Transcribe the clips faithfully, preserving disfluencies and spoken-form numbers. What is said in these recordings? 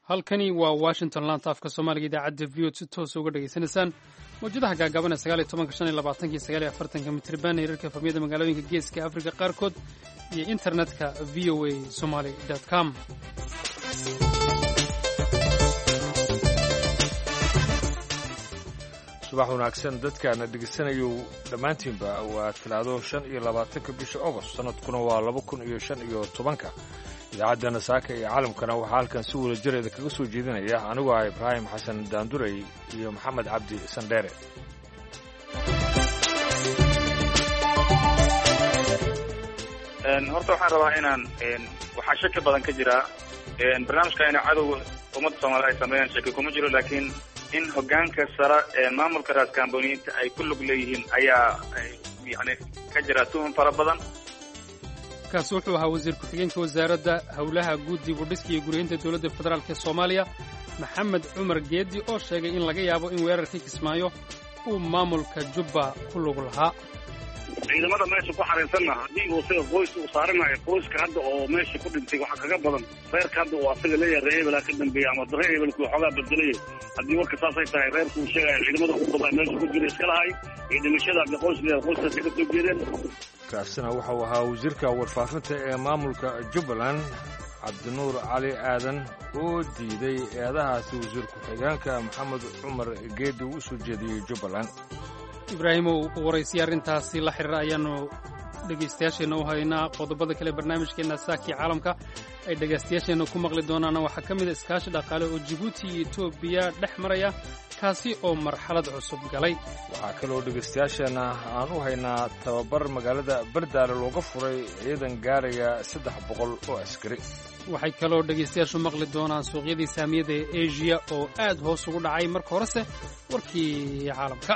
halkani waa washington laanta afka soomaaliga idaacadda v o si toos uga dhegaysanaysaan mawjadaha gaagaaban ee sagaal iyo tobanka shan iyo labaatanka sagaal iyo afartanka mitriban hirarka efamyada magaalooyinka geeska afrika qaarkood iyo internetka v o a somaly com subax wanaagsan dadkaana dhegaysanayo dhammaantiinba waa talaado shan iyo labaatanka bisha ogost sanadkuna waa laba kun iyo shan iyo tobanka idaacadda saaka iyo caalamkana waxaa halkan si wada jireeda kaga soo jeedinaya anigu ah ibraahim xasan daandurey iyo maxamed cabdi sandheere horta waxaan rabaa inaan waxaa shaki badan ka jira barnaamijka ina cadowga ummadda soomaalida ay sameeyaan shaki kuma jiro laakiin in hogaanka sare ee maamulka raaskambooniyiinta ay ku lug leeyihiin ayaa yani ka jira tuhun fara badan. kaasi wuxuu ahaa wasiir ku-xigeenka wasaaradda howlaha guud dib u dhiska iyo guryahinta dowladda federaalk ee soomaaliya maxamed cumar geedi oo sheegay in laga yaabo in weerarkii kismaayo uu maamulka jubba ku lug lahaa. ciidamada meesha ku xariirsanna haddii uu isaga qoys uu saaranayo qoyska hadda oo meesha ku dhintay waxa kaga badan reerka hadda uu asaga leeyahay reer hebelaa ka dambeeya ama reer hebelku waxoogaa bedelaya haddii warka saasay tahay reerku uu sheegaya ciidamada ugu badan meesha ku jira iska lahay iyo dhimashada hadda qoys leeyahay qoyskaasi ka soo jeedeen. kaasina wuxuu ahaa wasiirka warfaafinta ee maamulka jubbaland cabdinuur cali aadan oo diiday eedahaasi wasiir ku-xigeenka maxamed cumar geedi uu u soo jeediyey jubbaland. ibraahimow waraysiya arrintaasi la xiriira ayaannu dhegaystayaasheenna u haynaa qodobada kale barnaamijkeenna saakii caalamka ay dhegaystayaasheenna ku maqli doonaana waxaa ka mid a iskaashi dhaqaale oo jibuuti iyo etoobiya dhex maraya kaasi oo marxalad cusub galay. waxaa kaloo dhegaystayaasheenna aan u haynaa tababar magaalada bardaale looga furay ciidan gaaraya saddex boqol oo askari. waxay kaloo dhegaystayaashu maqli doonaan suuqyadii saamiyada ee eshiya oo aad hoos ugu dhacay marka horese warkii caalamka.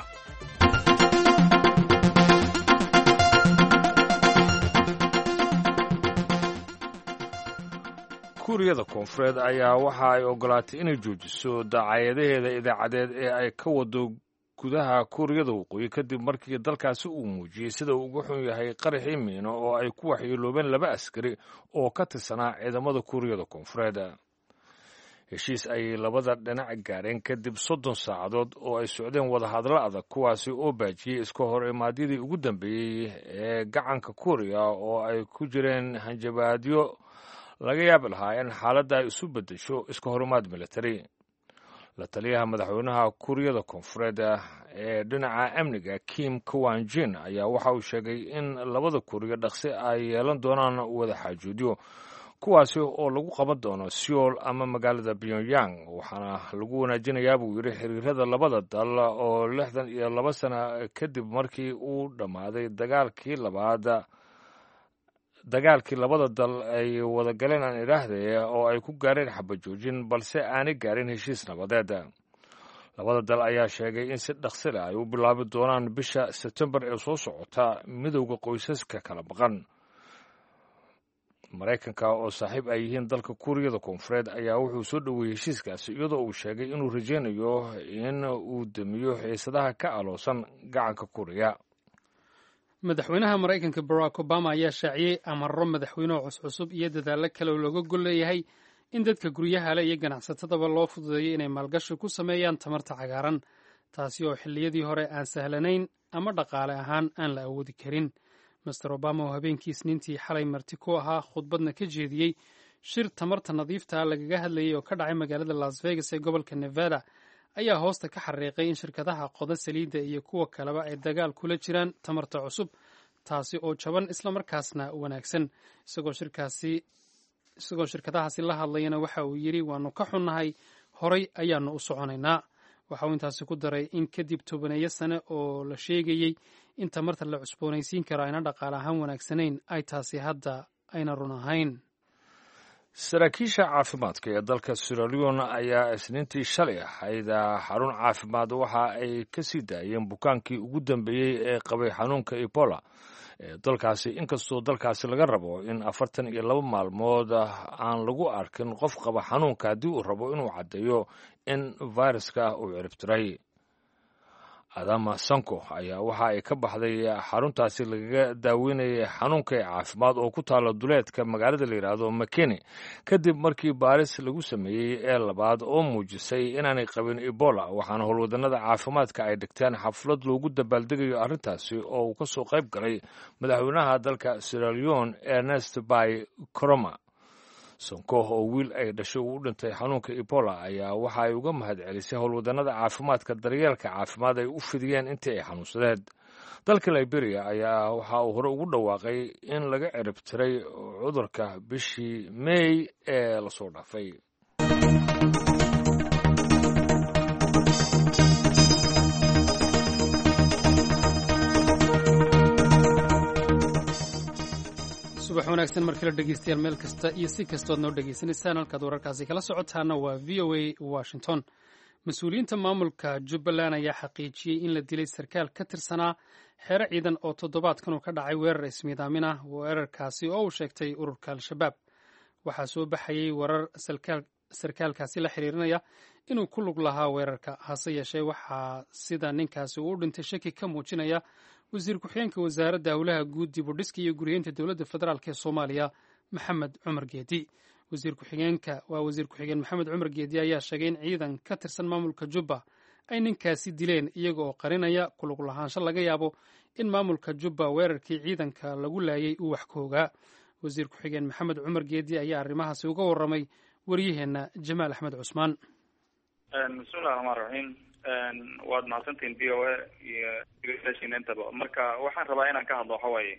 kuuriyada koonfureed ayaa waxa ay ogolaatay inay joojiso dacaayadaheeda idaacadeed ee ay ka wado gudaha kuuriyada waqooyi kadib markii dalkaasi uu muujiyey sida uu uga xun yahay qaraxii miino oo ay ku waxyeeloobeen laba askari oo ka tirsanaa ciidamada kuuriyada koonfureed. heshiis ayay labada dhinac gaareen kadib soddon saacadood oo ay socdeen wadahadlo adag kuwaasi oo baajiyey iska hor imaadyadii ugu dambeeyey ee gacanka kuuriya oo ay ku jireen hanjabaadyo laga yaabi lahaa in xaaladda ay isu beddesho iska horumaad militari. la taliyaha madaxweynaha kuuriyada koonfureed ee dhinaca amniga kim kawanjin ayaa waxa uu sheegay in labada kuuriya dhaqsi ay yeelan doonaan wada xaajoodyo kuwaasi oo lagu qaban doono seoul ama magaalada pyongyang waxaana lagu wanaajinayaa buu yidhi xiriirada labada dal oo lixdan iyo laba sana kadib markii uu dhammaaday dagaalkii labaad dagaalkii labada dal ay wada galeen aan idhaahday oo ay ku gaareen xabajoojin balse aanay gaarin heshiis nabadeed. labada dal ayaa sheegay in si dhaqsi leh ay u bilaabi doonaan bisha sebtembar ee soo socota midowda qoysaska kala maqan. maraykanka oo saaxiib ay yihiin dalka kuuriyada koonfureed ayaa wuxuu soo dhoweeyey heshiiskaasi iyadoo uu sheegay inuu rajaynayo in uu damiyo xiisadaha ka aloosan gacanka kuuriya. madaxweynaha maraykanka barack obama ayaa shaaciyey amarro madaxweynuhu cuscusub iyo dadaallo kale oo looga gol leeyahay in dadka guryaha leh iyo ganacsatadaba loo fududeeyo inay maalgashi ku sameeyaan tamarta cagaaran taasi oo xilliyadii hore aan sahlanayn ama dhaqaale ahaan aan la awoodi karin. master obama oo habeenkii isniintii xalay marti ku ahaa khudbadna ka jeediyey shir tamarta nadiifta lagaga hadlayay oo ka dhacay magaalada las vegas ee gobolka nevada ayaa hoosta ka xariiqay in shirkadaha qoda saliidda iyo kuwa kaleba ay dagaal kula jiraan tamarta cusub taasi oo jaban islamarkaasna wanaagsan. isagoo shirkaasi isagoo shirkadahaasi la hadlayana waxa uu yidhi waannu ka xunnahay horay ayaannu u soconaynaa. waxa uu intaasi ku daray in kadib tobaneeyo sane oo la sheegayey in tamarta la cusboonaysiin karo ayna dhaqaale ahaan wanaagsanayn ay taasi hadda ayna run ahayn. saraakiisha caafimaadka ee dalka sierra leone ayaa isniintii shalay ahayd xarun caafimaad waxa ay ka sii daayeen bukaankii ugu dambeeyey ee qabay xanuunka ebola ee dalkaasi inkastoo dalkaasi laga rabo in afartan iyo laba maalmood aan lagu arkin qof qaba xanuunka haddii uu rabo inuu caddeeyo in fayraska uu ciribtiray. adama sanko ayaa waxa ay ka baxday xaruntaasi lagaga daaweynayay xanuunka caafimaad oo ku taala duleedka magaalada la yidhaahdo makeni kadib markii baaris lagu sameeyey ee labaad oo muujisay inaanay qabin ebola waxaana howlwadanada caafimaadka ay dhigteen xaflad loogu dabaaldegayo arrintaasi oo uu ka soo qayb galay madaxweynaha dalka Sierra Leone Ernest Bai Koroma. Sonko oo wiil ay dhashay uu u dhintay xanuunka ebola ayaa waxa ay uga mahad celisay howlwadanada caafimaadka daryeelka caafimaad ay u fidiyeen intii ay xanuunsadeen. dalka Liberia ayaa waxa uu hore ugu dhawaaqay in laga cirib tiray cudurka bishii May ee la soo dhaafay. subax wanaagsan markii la dhegeystayaal meel kasta iyo si kastood noo dhegeysanaysaan halkaad wararkaasi kala socotaana waa v o a Washington. mas-uuliyiinta maamulka Jubbaland ayaa xaqiijiyey in la dilay sarkaal ka tirsanaa xeero ciidan oo toddobaadkan uu ka dhacay weerar ismiidaamin ah weerarkaasi oo uu sheegtay ururka al-shabaab. waxaa soo baxayey warar sarkaalkaasi la xiriirinaya inuu ku lug lahaa weerarka hase yeeshee waxaa sida ninkaasi uu u dhintay shaki ka muujinaya wasiir ku-xigeenka wasaaradda howlaha guud dib u dhiska iyo guryeynta dowladda federaalk ee Soomaaliya Maxamed Cumar Geedi. wasiir ku-xigeenka waa wasiir ku-xigeen Maxamed Cumar Geedi ayaa sheegay in ciidan ka tirsan maamulka Jubba ay ninkaasi dileen iyaga oo qarinaya ku lug lahaansho laga yaabo in maamulka Jubba weerarkii ciidanka lagu laayay uu wax ka ogaa. wasiir ku-xigeen Maxamed Cumar Geedi ayaa arrimahaasi uga warramay waryaheena Jamaal Axmed Cusmaan. bismillahi rahmaani rahiim waad mahadsantihiin v o a iyo dhegeystayaashiina intaba. marka waxaan rabaa inaan ka hadlo waxa waaye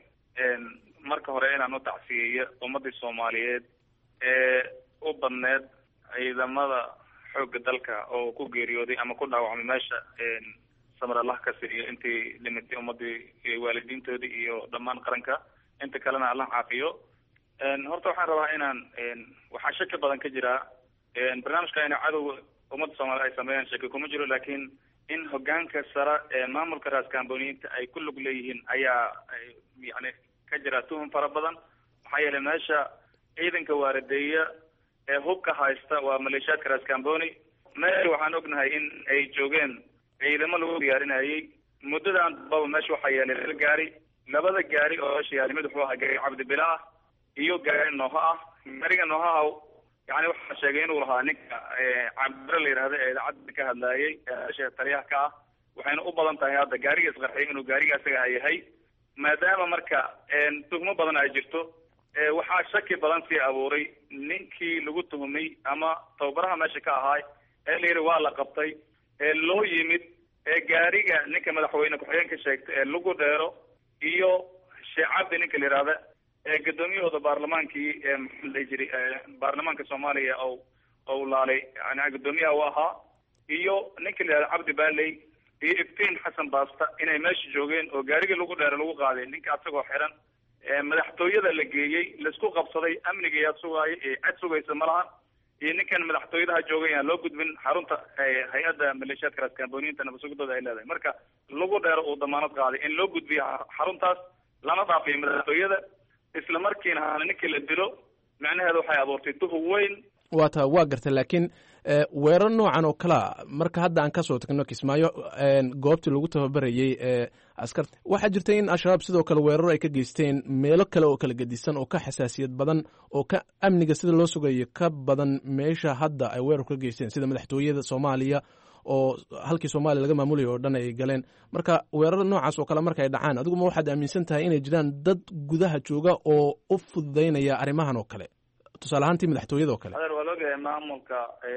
marka hore inaan u tacsiyeeyo ummadii Soomaaliyeed ee u badneed ciidamada xoogga dalka oo ku geeriyooday ama ku dhaawacmay meesha samir Allah ka siiyo intii dhimatay ummadii waalidiintoodii iyo dhammaan qaranka inta kalena Allah caafiyo. horta waxaan rabaa inaan waxaa shaki badan ka jira barnaamijka in cadow ummadda Soomaaliyeed ay sameeyaan shaki kuma jiro, laakiin in hogaanka sare ee maamulka raaskambooniinta ay ku lug leeyihiin ayaa yani ka jira tuhun fara badan. maxaa yeelay meesha ciidanka waaradeeya ee hubka haysta waa maleeshiyaadka raaskambooni. meesha waxaan ognahay in ay joogeen ciidamo lagu diyaarinayay muddadan baba meesha waxaa yeelay laba gaari labada gaari oo meesha yaalay mid wuxuu ahaa gaari cabdi bila ah iyo gaari nooha ah. gaariga noohaha yani waxaa sheegay inuu lahaa ninka cabdire la yidhaahdo ee idaacadda ka hadlaayay meesha taliyaha ka ah. waxayna u badan tahay hadda gaariga isqarxiyay inuu gaariga isaga yahay. maadaama marka tuhmo badan ay jirto waxaa shaki badan sii abuuray ninkii lagu tuhumay ama tababaraha meesha ka ahaay ee la yidhi waa la qabtay ee loo yimid ee gaariga ninka madaxweyne ku-xigeenka sheegtay ee lagu dheero iyo sheecabdi ninka la yidhaahda ee gudoomiyahooda baarlamaankii ee maxaa la jiri baarlamaanka Soomaaliya oo oo laalay yani gudoomiyaha u ahaa iyo ninka la yidhaahda Cabdi Baaley iyo Iftiin Xasan Baasta inay meesha joogeen oo gaariga lagu dheero lagu qaaday ninka asagoo xiran madaxtooyada la geeyey laisku qabsaday amniga yaa sugaayay ee cad sugaysa malaha iyo ninkan madaxtooyadaha joogay aan loo gudbin xarunta hay-adda maleeshiyaadka raaskambooniinta nabasugidooda ay leedahay. marka lagu dheero uu damaanad qaaday in loo gudbiyo xaruntaas lana dhaafiyo madaxtooyada isla markiina hana ninkii la dilo macnaheedu waxay abuurtay tuhun weyn. waa taa waa gartay laakiin weerar noocan oo kalea marka hadda aan kasoo tagno Kismaayo goobtii lagu tababarayey ee askarta waxaa jirta in al-shabaab sidoo kale weeraro ay ka geysteen meelo kale oo kala gedisan oo ka xasaasiyad badan oo ka amniga sida loo sugayo ka badan meesha hadda ay weerar ka geysteen sida madaxtooyada Soomaaliya oo halkii Soomaaliya laga maamulayo oo dhan ay galeen. marka weerar noocaas oo kale marka ay dhacaan adigu ma waxaad aaminsan tahay inay jiraan dad gudaha jooga oo u fududeynaya arrimahan oo kale tusaale ahaantii madaxtooyada oo kale? adeer waa loogahay maamulka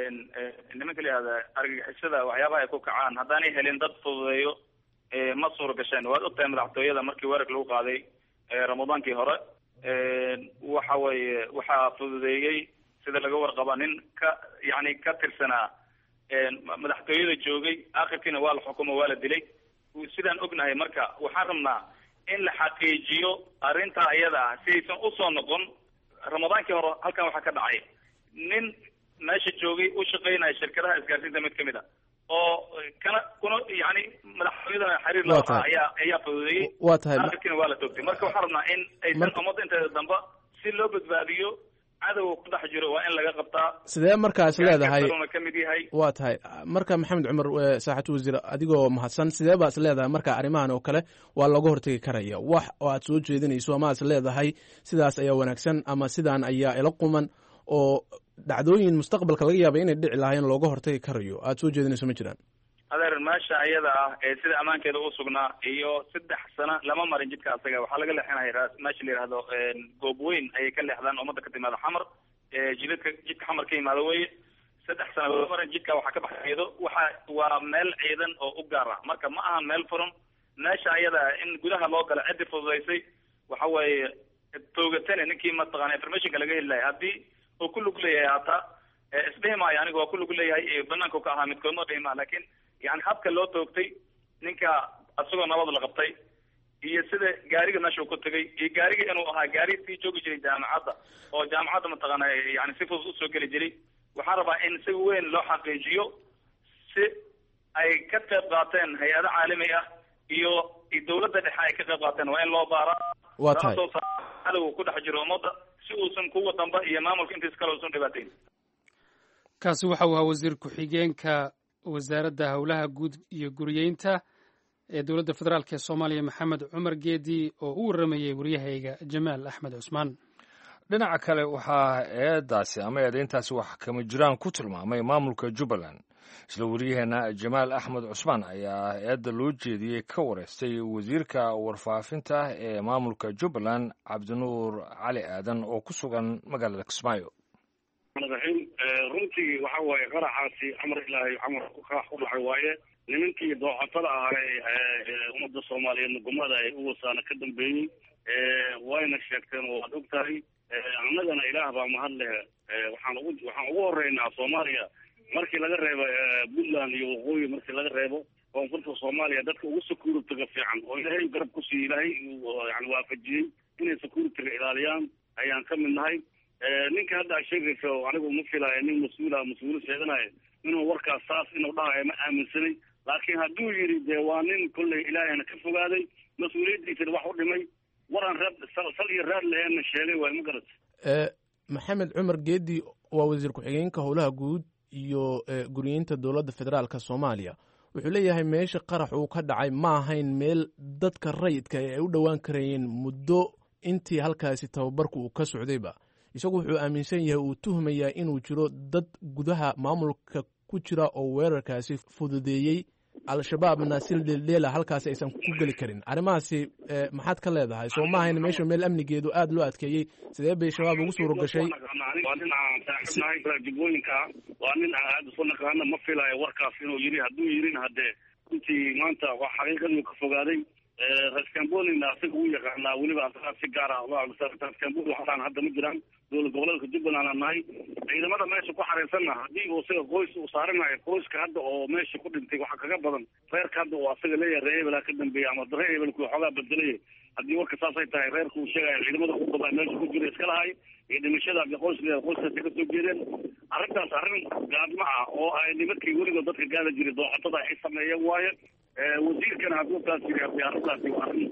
nimanka la yihahda argagixisada waxyaabaha ay ku kacaan haddaanay helin dad fududeeyo ma suura gasheen. waad ogtahay madaxtooyada markii weerarka lagu qaaday ramadaankii hore waxa weeye waxaa fududeeyey sida laga warqaba nin ka yani ka tirsanaa madaxtooyada joogay akhirkiina waa la xukumo waa la dilay. sidaan ognahay marka waxaan rabnaa in la xaqiijiyo arrintaa iyada ah si aysan usoo noqon. ramadaankii hore halkan waxaa ka dhacay nin meesha joogay u shaqeynaya shirkadaha isgaarsiinta mid kamid a oo kana kuna yani madaxtooyadana xiriir la lahaa ayaa ayaa fududeeyey. waa tahay akhirkiina waa la toogtay. marka waxaan rabnaa in aysan ummadda inteeda dambe si loo badbaadiyo cadowga ku dhex jiro waa in laga qabtaa. sidee markaas leedahay ka mid yahay waa tahay marka maxamed cumar saaxatu wasiir adigoo mahadsan sidee baas leedahay marka arrimahan oo kale waa laga hortagi karaya wax oo aad soo jeedinayso ama aad leedahay sidaas ayaa wanaagsan ama sidaan ayaa ila quman oo dhacdooyin mustaqbalka laga yaabay inay dhici lahaayeen looga hortagi karayo aad soo jeedinayso ma jiraan? adeer meesha ayada ah ee sida ammaankeeda u sugnaa iyo saddex sano lama marin jidka asaga waxaa laga leexinaya meesha la yidhaahdo goob weyn ayay ka leexdaan ummadda ka timaada xamar jidadka jidka xamar ka yimaado weye saddex sano lama marin jidka waxaa ka baxeedo waxa waa meel ciidan oo u gaar ah marka ma ahan meel furan meesha ayada in gudaha loo gala ciddi fududaysay waxa weeye toogatane ninkii mataqaana informationka laga heli lahay haddii uu ku lug leeyahay hataa isdhihi maayo aniga waa ku lug leeyahay banaanka ka ahaa midkood ma dhihi maa laakiin yani habka loo toogtay ninka asagoo nabad la qabtay iyo sida gaariga meesha uu ku tegay iyo gaariga inuu ahaa gaari sii joogi jiray jaamacadda oo jaamacadda mataqaana yani si fudud usoo geli jiray waxaan rabaa in si weyn loo xaqiijiyo si ay ka qayb qaateen hay-ado caalami ah iyo dawladda dhexe ay ka qayb qaateen waa in loo baara waa tahay cadowga ku dhex jiro ummadda si uusan kuwa damba iyo maamulka intiis kale uusan dhibaateyn. kaasi waxa uu ahaa wasiir ku-xigeenka wasaaradda howlaha guud iyo guriyeynta ee dowladda federaalk ee soomaaliya maxamed cumar geedi oo u warramayey waryahayga jamaal axmed cusmaan. dhinaca kale waxaa eedaasi ama eedayntaasi wax kama jiraan ku tilmaamay maamulka jubbaland. isla waryaheena jamaal axmed cusmaan ayaa eedda loo jeediyey ka wareystay wasiirka warfaafinta ee maamulka jubbaland cabdinuur cali aadan oo ku sugan magaalada kismaayo. raxiim runtii waxa waaye qaraxaasi amar ilaahay amar qarax u dhacay waaye nimankii dooxatada ahaa ummadda soomaaliyeed nugumada ay u wasaana ka dambeeyey wayna sheegteen waad og tahay annagana ilaah baa mahad leh waxaan ugu waxaan ugu horeynaa soomaaliya markii laga reebo puntland iyo waqooyi markii laga reebo koonfurta soomaaliya dadka ugu security-ga fiican oo ilaahay garab ku siiyey ilaahay yani waafajiyey inay security-ga ilaaliyaan ayaan ka mid nahay. ninka hadda sheegayso anigu ma filaayo nin mas-uula mas-uul sheeganayo inuu warkaas saas inuu dhahayo ma aaminsanay laakiin hadduu yidhi dee waa nin kolley ilaahayna ka fogaaday mas-uuliyaddiisana wax u dhimay waran raad sal iyo raad laheenna sheegay waay ma garat. maxamed cumar geedi waa wasiir ku-xigeenka howlaha guud iyo guriyeynta dowladda federaalka soomaaliya wuxuu leeyahay meesha qarax uu ka dhacay ma ahayn meel dadka rayidka ay u dhowaan karayeen muddo intii halkaasi tababarku uu ka socdayba. isagu wuxuu aaminsan yahay uu tuhmayaa inuu jiro dad gudaha maamulka ku jira oo weerarkaasi fududeeyey al-shabaabna si dheeldheela halkaasi aysan ku geli karin. arrimahaasi maxaad ka leedahay? soo ma ahayn meesha meel amnigeedu aada loo adkeeyey sidee bay shabaab ugu suura gashay? waa nin aan saaxiibnahay jubooyinka waa nin aan aada usoo naqaana ma filaayo warkaas inuu yidhi hadduu yidhin haddee runtii maanta waa xaqiiqadii ka fogaaday. raskambonina asaga uu yaqaanaa weliba asagaa si gaar ah raskambon waxaan hadda ma jiraan dowlad goboleedka jubbaland aan nahay ciidamada meesha ku xareysanna haddii uu isaga qoys uu saaranayo qoyska hadda oo meesha ku dhintay waxa kaga badan reerka hadda uu asaga leeyahay ree hebelaa ka dambeeya ama ree hebelku xoogaa bedelaya haddii warka saasay tahay reerka uu sheegaya ciidamada ku badan meesha ku jira iska lahay iyo dhimashada hadii qoys leeyahay qoyskaasi ka soo jeedeen arrintaas arrin gaadma ah oo ay nimankii weligood dadka gaada jiray dooxatada ay sameeyeen waaye. wasiirkana hadduu taas yiri arrintaasi waa arrin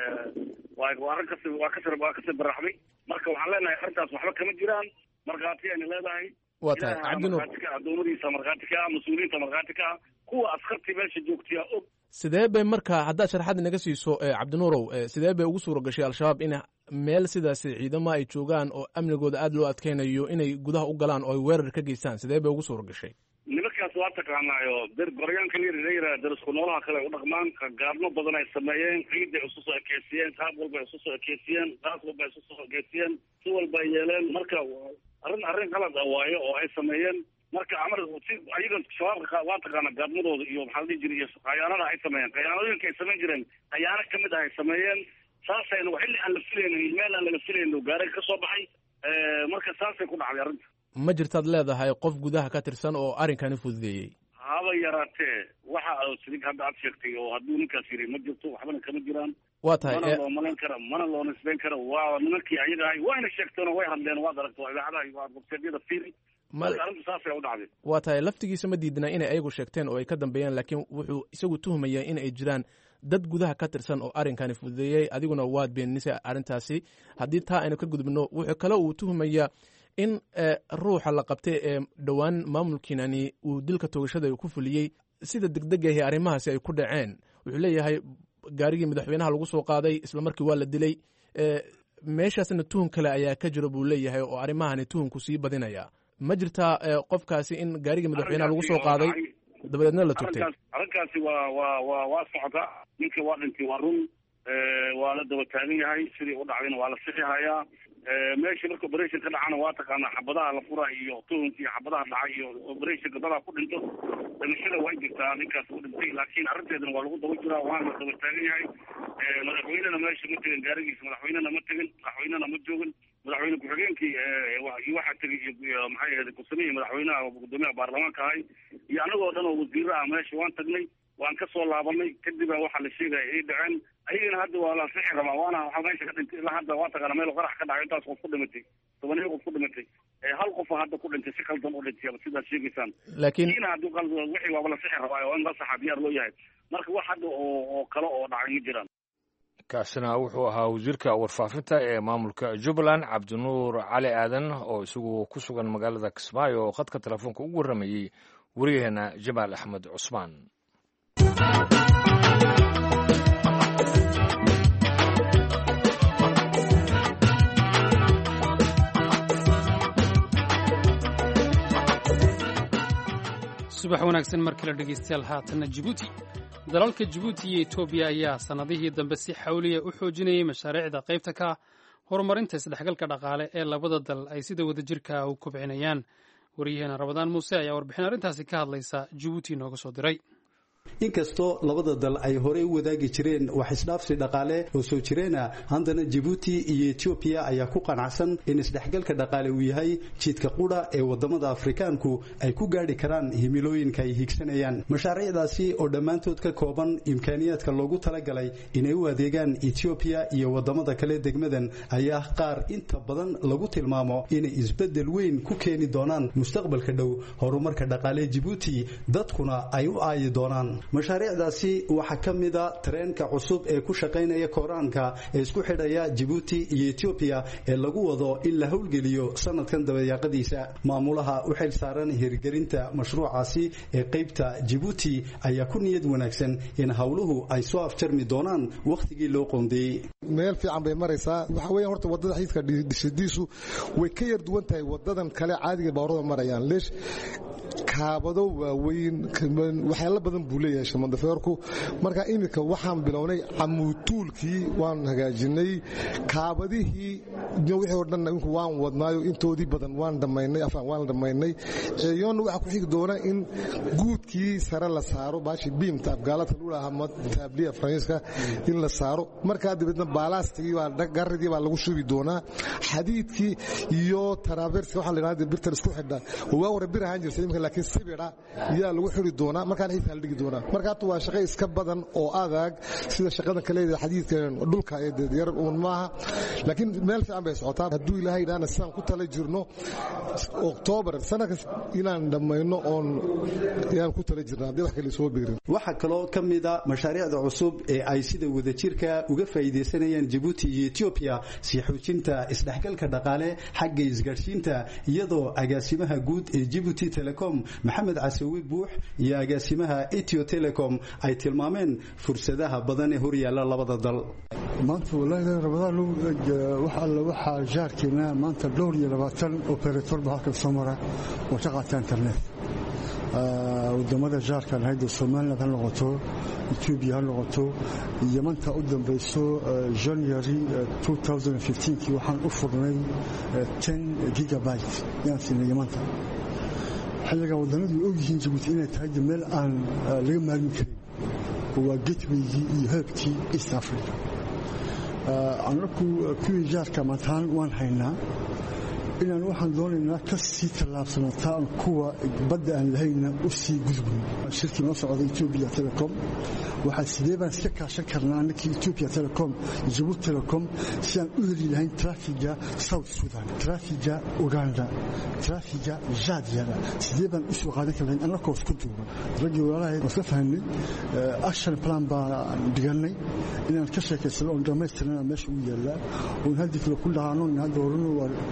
waa arrin kasi waa kasi waa kasi baraxday marka waxaan leenahay arrintaas waxba kama jiraan markhaati ayna leedahay. waa tahay cabdinuur adoomadiisa markhaati ka ah mas-uuliyiinta markhaati ka ah kuwa askartii meesha joogtiya og. sidee bay marka haddaad sharxaad inaga siiso cabdinuurow sidee bay ugu suura gashay al-shabaab in meel sidaasi ciidamo ay joogaan oo amnigooda aada loo adkeynayo inay gudaha u galaan oo ay weerar ka geystaan sidee bay ugu suura gashay? nimankaas waa taqaanaayo dar goryaanka la darisku noolaha kale u dhaqmaan gaarno badan ay sameeyeen ciiday isu soo ekeysiyeen qaab walba ay isu soo ekeysiyeen qaas walba ay isu soo ekeysiyeen si walba ay yeeleen marka arrin arrin qalad ah waayo oo ay sameeyeen marka amar si ayaga shabaabka waa taqaana gaadmadooda iyo maxaa la dhihi jiray iyo qayaanada ay sameeyeen qayaanooyinka ay samayn jireen qayaano kamid ah ay sameeyeen saasayna xilli aan la filaynin meel aan laga filaynin gaaray ka soo baxay marka saasay ku dhacday arrinta. ma jirtaad leedahay qof gudaha ka tirsan oo arrinkani fududeeyey? haba yaraatee waxa sidig hadda aad sheegtay oo hadduu ninkaas yiri ma jirto waxbana kama jiraan. waa tahay mana loo malayn kara mana loo nisbayn kara waa nimankii ayaga ahay wayna sheegteen oo way hadleen waad aragto idaacadaha iyo websaydyada fiiri marka arrinta saasay u dhacday. waa tahay laftigiisa ma diidnaa inay ayagu sheegteen oo ay ka dambeeyaan laakiin wuxuu isagu tuhmayaa in ay jiraan dad gudaha ka tirsan oo arrinkani fududeeyey adiguna waad beenisay arrintaasi. haddii taa aynu ka gudubno wuxuu kale uu tuhmayaa in ruuxa la qabtay ee dhowaan maamulkiinani uu dilka toogashada ku fuliyey sida degdegahi arrimahaasi ay ku dhaceen wuxuu leeyahay gaarigii madaxweynaha lagu soo qaaday isla markii waa la dilay meeshaasna tuhun kale ayaa ka jiro buu leeyahay oo arrimahani tuhunku sii badinaya ma jirtaa qofkaasi in gaarigii madaxweynaha lagu soo qaaday dabadeedna la tugtay arrinkaasi waa waa waa waa socota ninka waa dhintay waa run waa la daba taagan yahay sidii u dhacdayna waa la sixihayaa meesha marka operation ka dhacana waa taqaanaa xabadaha la fura iyo tuhunka iyo xabadaha dhacay iyo operation dadaa ku dhinto dhimashada waa jirtaa ninkaas ku dhintay laakiin arrinteedana waa lagu daba jiraa waana la daba taagan yahay madaxweynena meesha ma tegin gaarigiisa madaxweynena ma tegin madaxweynena ma joogin madaxweyne ku-xigeenkii waxaa tegay maxay ahayd ku-samihii madaxweynaha gudoomiyaha baarlamaanka ahay iyo anagoo dhan oo wasiiro ah meesha waan tagnay waan ka soo laabanay kadib waxaa la sheegaya ay dhaceen ayagana hadda waa la sixi rabaa waana waxaa meesha ka dhintay ilaa hadda waa taqaana meel qarax ka dhacay intaas qof ku dhimatay tobaniyo qof ku dhimatay hal qofa hadda ku dhintay si khaldan u dhintay sidaad sheegaysaan laakiin ina hadduu qalad wixii waaba la sixi rabaa oo in la saxa diyaar loo yahay marka wax hadda oo oo kale oo dhacay ma jiraan kaasina wuxuu ahaa wasiirka warfaafinta ee maamulka jubbaland cabdinuur cali aadan oo isagu ku sugan magaalada kismaayo oo khadka telefoonka ugu warramayey wariyaheena jamaal axmed cusmaan subax wanaagsan mar kale dhegaystayaal haatanna jibuuti dalalka jibuuti iyo etoobiya ayaa sannadihii dambe si xawliya u xoojinayay mashaariicda qaybta ka horumarinta isdhexgalka dhaqaale ee labada dal ay sida wadajirka u kobcinayaan waryaheena rabadaan muuse ayaa warbixin arrintaasi ka hadlaysa jibuuti inooga soo diray inkastoo labada dal ay horey u wadaagi jireen wax isdhaafsi dhaqaale oo soo jireena haddana Djibouti iyo Ethiopia ayaa ku qanacsan in isdhexgalka dhaqaale uu yahay jidka qudha ee wadamada Afrikaanku ay ku gaari karaan himilooyinka ay higsanayaan mashaariicdaasi oo dhammaantood ka kooban imkaaniyaadka loogu talagalay inay u adeegaan Ethiopia iyo wadamada kale degmadan ayaa qaar inta badan lagu tilmaamo inay isbedel weyn ku keeni doonaan mustaqbalka dhow horumarka dhaqaale Djibouti dadkuna ay u aayi doonaan mashaariicdaasi waxa kamida tareenka cusub ee ku shaqeynaya Koraanka ee isku xidhaya Djibouti iyo Ethiopia ee lagu wado in la hawlgeliyo sanadkan dabayaaqadiisa maamulaha u xil saaran hirgelinta mashruucaasi ee qaybta Djibouti ayaa ku niyad wanaagsan in hawluhu ay soo afjarmi doonaan waqtigii loo qoondeeyay meel fiican bay maraysaa waxa weeyaan horta wadada xiiska dhisidiisu way ka yar duwan tahay wadadan kale caadiga baarada marayaan leesh kaabado waaweyn waxyaalo badan buu leeyahay shirmandafeerku marka iminka waxaan bilownay camuutuulkii waan hagaajinay kaabadihii wixii oo dhan inku waan wadnaayo intoodii badan waan dhammaynay afaan waan dhammaynay ceeyoonna waxaa ku xigi doona in guudkii sare la saaro baashi biimta afgaalada lula ahmad taabliya faransiiska in la saaro markaa dibadna baalastigii baa garidii baa lagu shubi doonaa xadiidkii iyo taraverska waxaa la yidhahdaa birtan isku xidha waa hore bir ahaan jirtay imika laakiin sibira yaa lagu xiri doonaa markaan xiisaa la dhigi doonaa marka waa shaqo iska badan oo adag sida shaqada kale ee xadiidkan dhulka ee yar uun maaha laakiin meel fiican bay socotaa hadduu ilaahay dhaana sidaan ku tala jirno October sanadka inaan dhamayno oon yaan ku tala jirnaa hadii wax kale soo biirin waxa kaloo kamida mashaariicda cusub ee ay sida wadajirka uga faa'iideysanayaan Djibouti iyo Ethiopia si xoojinta isdhexgalka dhaqaale xagga isgaarsiinta iyadoo agaasimaha guud ee Djibouti Telecom Maxamed Casawi Buux iyo agaasimaha Ethio Telecom ay tilmaameen fursadaha badan ee hor yaala labada dal maanta walaalaha rabadaan waxa alla waxa jaarkina maanta dhowr iyo labaatan operator baa ka soo mara oo shaqada internet wadamada jaarka hay'adda Soomaaliya ha noqoto Ethiopia ha noqoto Yamanta u dambayso January twenty fifteen kii waxaan u furnay ten gigabyte yaan siinay Yamanta xilliga wadannadu og yihiin Djibouti inay tahay meel aan laga maarmi karin waa gateway-gii iyo hubkii East Africa anaku kuwii jaarka mataan waan haynaa inaan waxaan doonaynaa ka sii tallaabsanataan kuwa badda aan lahayna u sii gudbin shirkii noo socda Ethiopia Telecom waxaa sidee baan iska kaashan karnaa annakii Ethiopia Telecom Djibouti Telecom si aan u heli lahayn traafiga South Sudan traafiga Uganda traafiga Jadiana sidee baan u soo qaadan karnaa annakoo isku duuban ragii walaalahay iska fahamnay action plan baan dhiganay inaan ka sheekaysano oo dhammaystirnaa meesha u yaala oo hadii kale ku dhahaano in hadda horena waa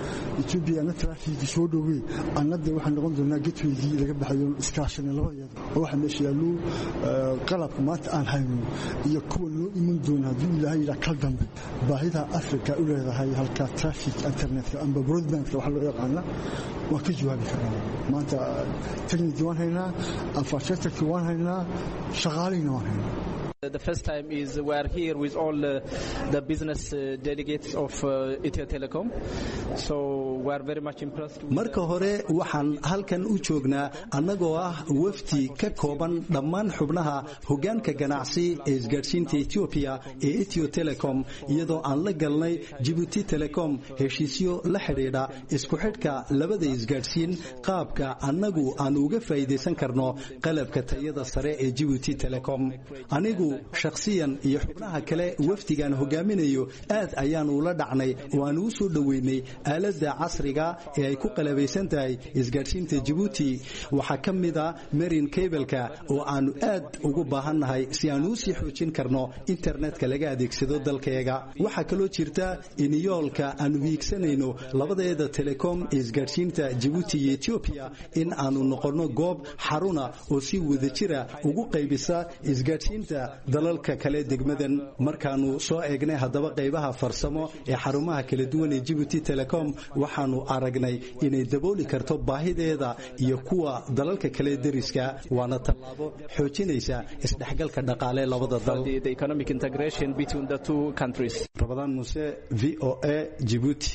Ethiopia na traffic soo dhowey annada waxaan noqon doonaa gateway laga baxayo iskaashan labada oo waxa meesha yaalo qalabka maanta aan hayno iyo kuwa loo iman doona hadii ilaahay ila kal dambe baahida Afrika u leedahay halka traffic internetka amba broadbandka waxa loo yaqaan waa ka jawaabi karnaa maanta technique waan haynaa infrastructure waan haynaa shaqaaleyna waan haynaa. The first time is we are here with all uh, the business uh, delegates of uh, Ethio Telecom. So we are very much impressed. Marka hore waxaan halkan u joognaa annagoo ah wafdi ka kooban dhammaan xubnaha hoggaanka ganacsi ee isgaarsiinta Ethiopia ee Ethio Telecom iyadoo aan la galnay Djibouti Telecom heshiisyo la xiriira isku xidhka labada isgaarsiin qaabka annagu aan uga faa'iideysan karno qalabka tayada sare ee Djibouti Telecom. Anigu shakhsiyan iyo xubnaha kale wafdigan hogaaminayo aad ayaan ula dhacnay oo aan u soo dhaweynay aalada casriga ee ay ku qalabeysan tahay isgaarsiinta Djibouti waxa kamida marine cable-ka oo aan aad ugu baahannahay si aan u sii xoojin karno internetka laga adeegsado dalkeega waxa kale oo jirta in yoolka aan wiigsanayno labadeeda telecom isgaarsiinta Djibouti iyo Ethiopia in aanu noqono goob xaruna oo si wadajira ugu qaybisa isgaarsiinta dalalka kale degmadan markaanu soo eegnay hadaba qaybaha farsamo ee xarumaha kala duwan ee Djibouti Telecom waxaanu aragnay inay dabooli karto baahideeda iyo kuwa dalalka kale deriska waana tallaabo xoojinaysa isdhexgalka dhaqaale labada dal the economic integration between the two countries. Ramadan Muse V O A Djibouti.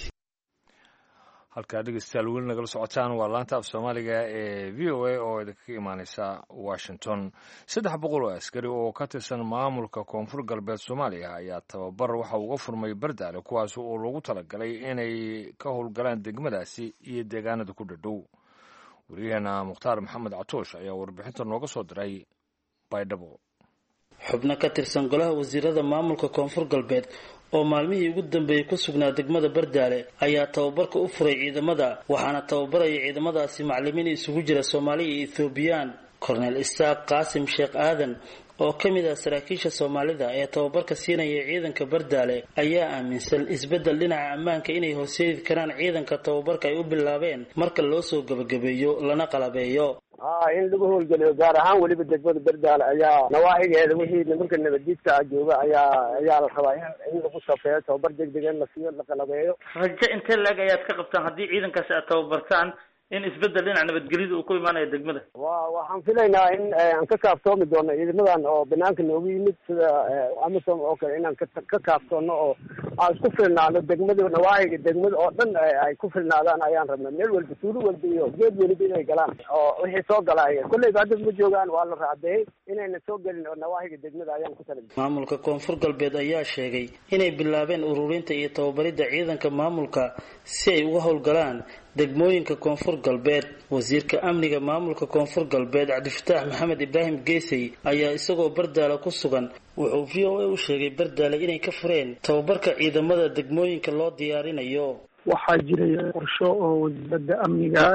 halka dhegeystayaal weli nagala socotaan waa laanta af Soomaaliga ee V O A oo idinka imaanaysa Washington. saddex boqol oo askari oo ka tirsan maamulka Koonfur Galbeed Soomaaliya ayaa tababar waxa uu uga furmay Bardaale kuwaas oo loogu talagalay inay ka howlgalaan degmadaasi iyo deegaanada ku dhadhow. Wariyaheena Mukhtaar Maxamed Catoosh ayaa warbixinta nooga soo diray Baydhabo. xubno ka tirsan golaha wasiirada maamulka Koonfur Galbeed oo maalmihii ugu dambeeyay ku sugnaa degmada Bardaale ayaa tababarka u furay ciidamada waxaana tababaraya ciidamadaasi macallimiin isugu jira Soomaali iyo Ethiopian. Colonel Isaaq Qaasim Sheekh Aadan oo kamid ah saraakiisha Soomaalida ee tababarka siinaya ciidanka Bardaale ayaa aaminsan isbedel dhinaca ammaanka inay horseedi karaan ciidanka tababarka ay u bilaabeen marka loo soo gabagabeeyo lana qalabeeyo. ah in lagu howlgaliyo gaar ahaan waliba degmada Bardaale ayaa nawaahigeeda wixii nimanka nabadiidka jooga ayaa ayaa la rabaa in lagu safeeyo tababar degdeg ah la siiyo la qalabeeyo. rajo intee lag ayaad ka qabtaan haddii ciidankaasi aad tababartaan in isbedel dhinaca nabadgelyada uu ku imaanayo degmada? waa waxaan filaynaa in aan ka kaaftoomi doono ciidamadan oo banaanka noogu yimid sida Amisom oo kale inaan ka kaaftoono oo aan isku filnaano degmada nawaahiga degmada oo dhan ay ku filnaadaan ayaan rabnaa meel walba tuulo walba iyo geed waliba inay galaan oo wixii soo galaya kullayba hadda ma joogaan waa la raacday inayna soo gelin oo nawaahiga degmada ayaan ku talagalay. maamulka Koonfur Galbeed ayaa sheegay inay bilaabeen ururinta iyo tababaridda ciidanka maamulka si ay uga howlgalaan degmooyinka Koonfur Galbeed. wasiirka amniga maamulka Koonfur Galbeed Cabdifataax Maxamed Ibraahim Geesay ayaa isagoo Bardaale ku sugan wuxuu V O A u sheegay Bardaale inay ka fureen tababarka ciidamada degmooyinka loo diyaarinayo. waxaa jiray qorsho oo wasaaradda amniga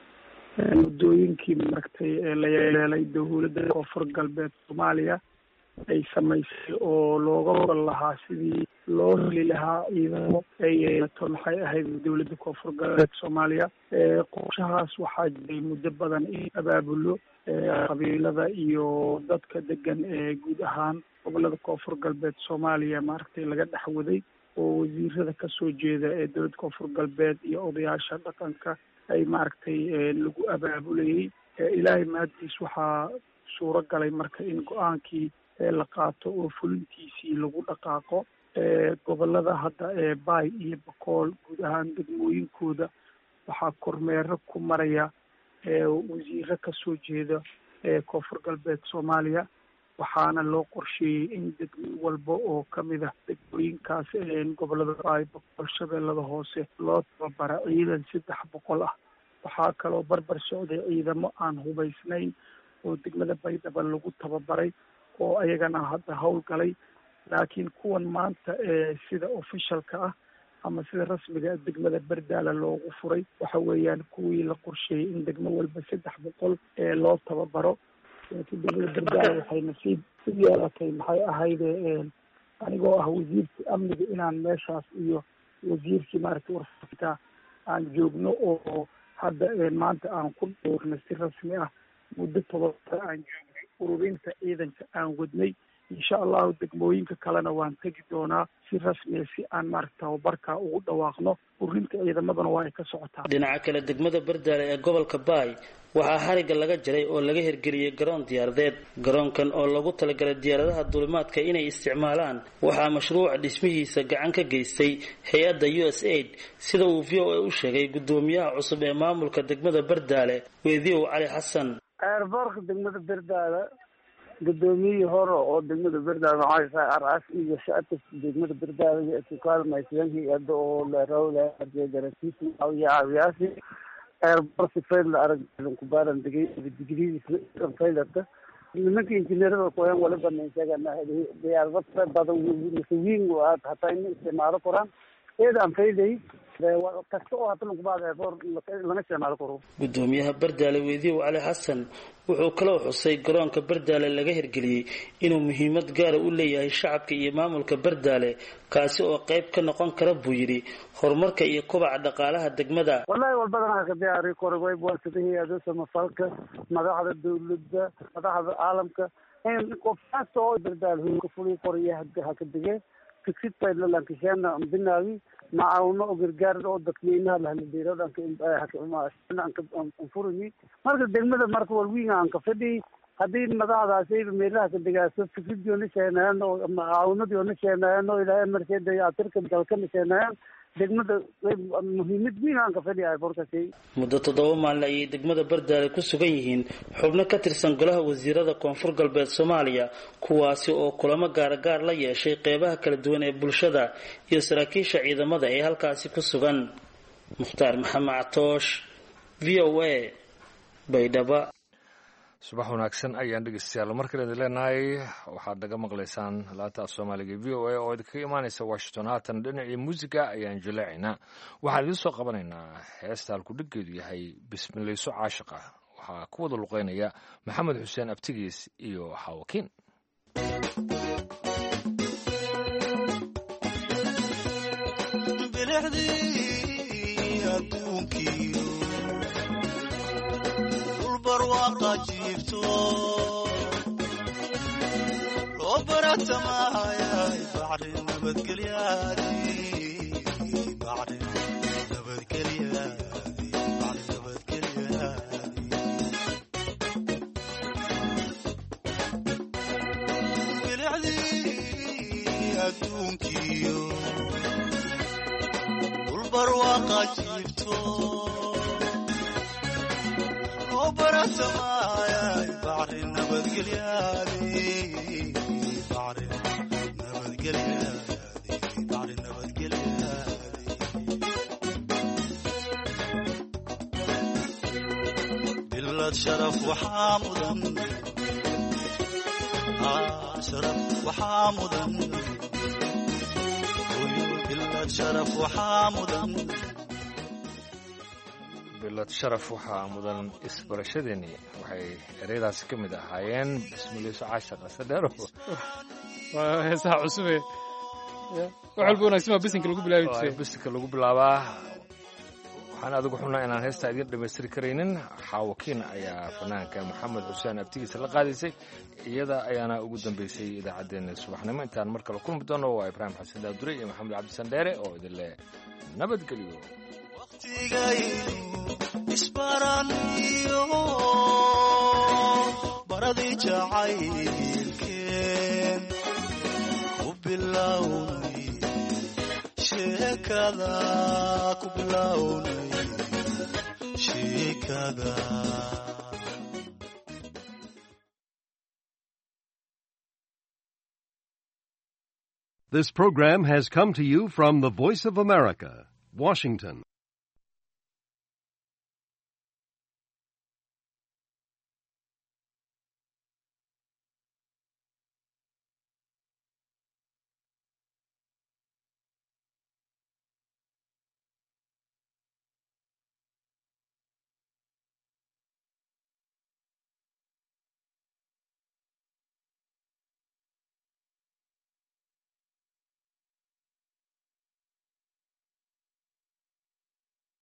muddooyinkii maragtay ee la yeelay dowladda Koonfur Galbeed Soomaaliya ay samaysay oo looga oran lahaa sidii loo heli lahaa ciidamo ay yeelato maxay ahayd dowladda Koonfur Galbeed Soomaaliya. qorshahaas waxaa jiray muddo badan in abaabulo qabiilada iyo dadka degan ee guud ahaan gobolada Koonfur Galbeed Soomaaliya maaragtay laga dhaxwaday oo wasiirada ka soo jeeda ee dowladda Koonfur Galbeed iyo odayaasha dhaqanka ay maaragtay lagu abaabulayay. ilaahay maaddiis waxaa suuro galay marka in go-aankii la qaato oo fulintiisii lagu dhaqaaqo. gobolada hadda ee Baay iyo Bakool guud ahaan degmooyinkooda waxaa kormeero ku maraya wasiiro ka soo jeeda ee Koonfur Galbeed Soomaaliya waxaana loo qorsheeyey in degmo walba oo kamid ah degmooyinkaas ee gobolada Baay Bakool Shabeellada Hoose loo tababara ciidan saddex boqol ah. waxaa kaloo barbar socday ciidamo aan hubaysnayn oo degmada Baydhabo lagu tababaray oo ayagana hadda howlgalay laakiin kuwan maanta ee sida officialka ah ama sida rasmiga degmada Bardaale loogu furay waxa weeyaan kuwii la qorsheeyay in degmo walba saddex boqol ee loo tababaro. laakiin degmada Bardaale waxay nasiib u yeelatay maxay ahayd anigoo ah wasiirka amniga inaan meeshaas iyo wasiirkii maaragtay warfaafinta aan joogno oo hadda maanta aan ku dhowrna si rasmi ah muddo toban sano aan joognay ururinta ciidanka aan wadnay insha allahu degmooyinka kalena waan tegi doonaa si rasmiya si aan maaragta tababarka ugu dhawaaqno ururinta ciidamadana waa ay ka socotaa. dhinaca kale degmada Bardaale ee gobolka Baay waxaa xariga laga jaray oo laga hirgeliyay garoon diyaaradeed. garoonkan oo lagu talagalay diyaaradaha duulimaadka inay isticmaalaan waxaa mashruuca dhismihiisa gacan ka geystay hay-adda U S A I D sida uu V O A u sheegay gudoomiyaha cusub ee maamulka degmada Bardaale Weediyow Cali Xasan. airportka degmada Bardaale gudoomiyihii hore oo degmada Bardaale waxaa aras iyo shacabka degmada Bardaale ay ku kaalmaysan hay-adda oo la rawla arjeedarakiisi aw yaawiyaasi airport fail arag ku baaran degay digriis failata nimanka injineerada qoyan wala banaysaga diyaarada badan wiin waa hataa in isticmaalo qoraan eedan failay kasta oo hadda lagu baad airport laga isticmaalo karo. gudoomiyaha Bardaale Weediyow Cali Xasan wuxuu kaloo xusay garoonka Bardaale laga hirgeliyay inuu muhiimad gaar ah u leeyahay shacabka iyo maamulka Bardaale kaasi oo qayb ka noqon kara buu yiri horumarka iyo kobaca dhaqaalaha degmada. wallahi walbadana ka diyaari karo way boorsadii aad samafalka madaxda dawladda madaxda caalamka in qof kasta oo Bardaale uu ku fuliyo qoryaha ka digay fikir bay la lankishana binawi maawno gargaar oo dadweynaha la helideerodan ka furmi marka degmada marka walwiina aan ka fadhi hadii madaxdaas ay meelaha ka digaaso fikirjoona sheenayaan oo maawnadoona sheenayaan oo ilaahay markeeda ay atirka dalka sheenayaan degmada muhiimad weyn aan ka fadhiyahay borkaasi. muddo toddoba maalin ayay degmada Bardaale ku sugan yihiin xubno ka tirsan golaha wasiirada koonfur galbeed Soomaaliya kuwaasi oo kulamo gaar gaar la yeeshay qeybaha kala duwan ee bulshada iyo saraakiisha ciidamada ee halkaasi ku sugan. Mukhtaar Maxamed Catoosh V O A Baydhabo. subax wanaagsan ayaan dhegeystayaal mar kale idin leenahay waxaad naga maqlaysaan laanta Soomaaliga V O A oo idinkaga imaanaysa Washington. haatan dhinacii muusiga ayaan jaleecinaa waxaan idin soo qabanaynaa heesta halku dhigeedu yahay bismilayso caashiqa waxaa ku wada luqeynaya Maxamed Xuseen Abtigiis iyo Xawakiin. barwaaqo jiifto loo baratamaayaa bacri nabadgelyaadii bacri nabadgelyaadii bacri nabadgelyaadii bilicdii adduunkiyo dul barwaaqo jiifto barasamaayay bacri nabadgelyaadii bacri nabadgelyaadii bacri nabadgelyaadii bilad sharaf waxaa mudan sharaf waxaa mudan bilad sharaf waxaa mudan bilad sharaf waxaa mudan isbarashadeeni waxay ereyadaasi ka mid ahaayeen bismilayso caashiqa sadheero waa heesaha cusube wax walba wanaagsan waa bisinka lagu bilaabi jiray bisinka lagu bilaabaa waxaan adigu xunaa inaan heestaa idin dhammaystiri karaynin. Xawakiin ayaa fanaanka Maxamed Xuseen Abtigiisa la qaadaysay iyada ayaana ugu dambeysay idaacaddeenna subaxnimo intaan mar kale kulmi doono waa Ibraahim Xasan Daadure iyo Maxamed Cabdisandheere oo idin leh nabadgelyo. isbaraniyo baradii jacaylkeen ku bilownay sheekada ku bilownay sheekada. This program has come to you from the Voice of America, Washington.